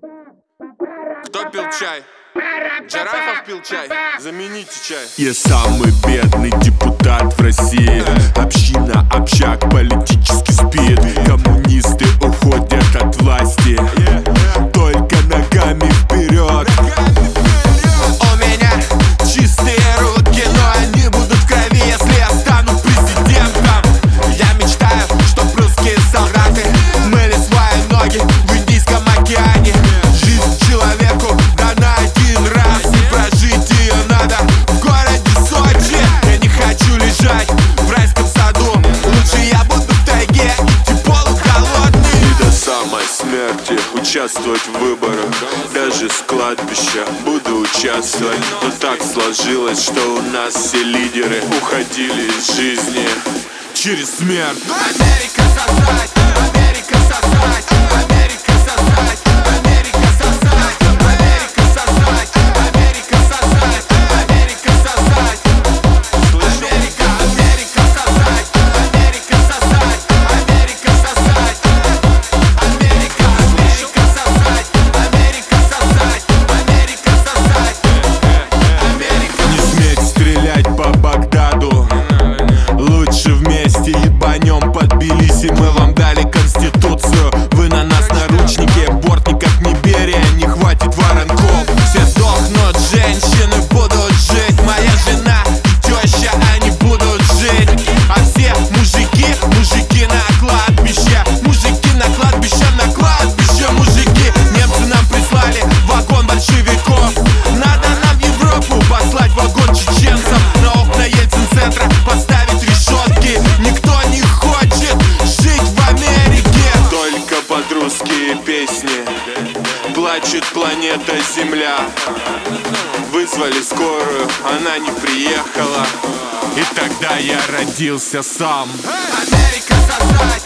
Кто пил чай? Джарахов пил чай? Замените чай. Я самый бедный депутат в России. Община, общак, политически спит. Коммунисты уходят от власти. Только ногами вперед. У меня чистые руки, но они будут в крови, если я стану президентом. Я мечтаю, чтоб русские солдаты мыли свои ноги в Индийском океане. Жизнь человеку дана один раз, и прожить ее надо в городе Сочи. Я не хочу лежать в райском саду, лучше я буду в тайге, идти полухолодный. И до самой смерти участвовать в выборах. Даже с кладбища буду участвовать. Но так сложилось, что у нас все лидеры уходили из жизни через смерть. Америка сосать, Америка сосать, Америка сосать, Америка сосать, Америка сосать, Америка сосать, Америка сосать. Америка, Америка сосать, Америка сосать, Америка сосать. Америка, Америка сосать, Америка сосать, Америка сосать. Америка. Не сметь стрелять по Багдаду. Лучше вместе ебанем под Тбилиси. Мы вам дали конституцию, вы на нас наручники. Бортников не Берия, не хватит воронков. Все сдохнут, женщины будут жить. Моя жена и теща, они будут жить. А все мужики, мужики на кладбище. Мужики на кладбище, на кладбище. Мужики, немцы нам прислали вагон большевиков. Надо нам в Европу послать вагон чеченцев. На окна Ельцин-центра поставить решетки. Никто не хочет жить в Америке. Только под русские песни плачет планета Земля. Вызвали скорую, она не приехала. И тогда я родился сам. Америка сосать.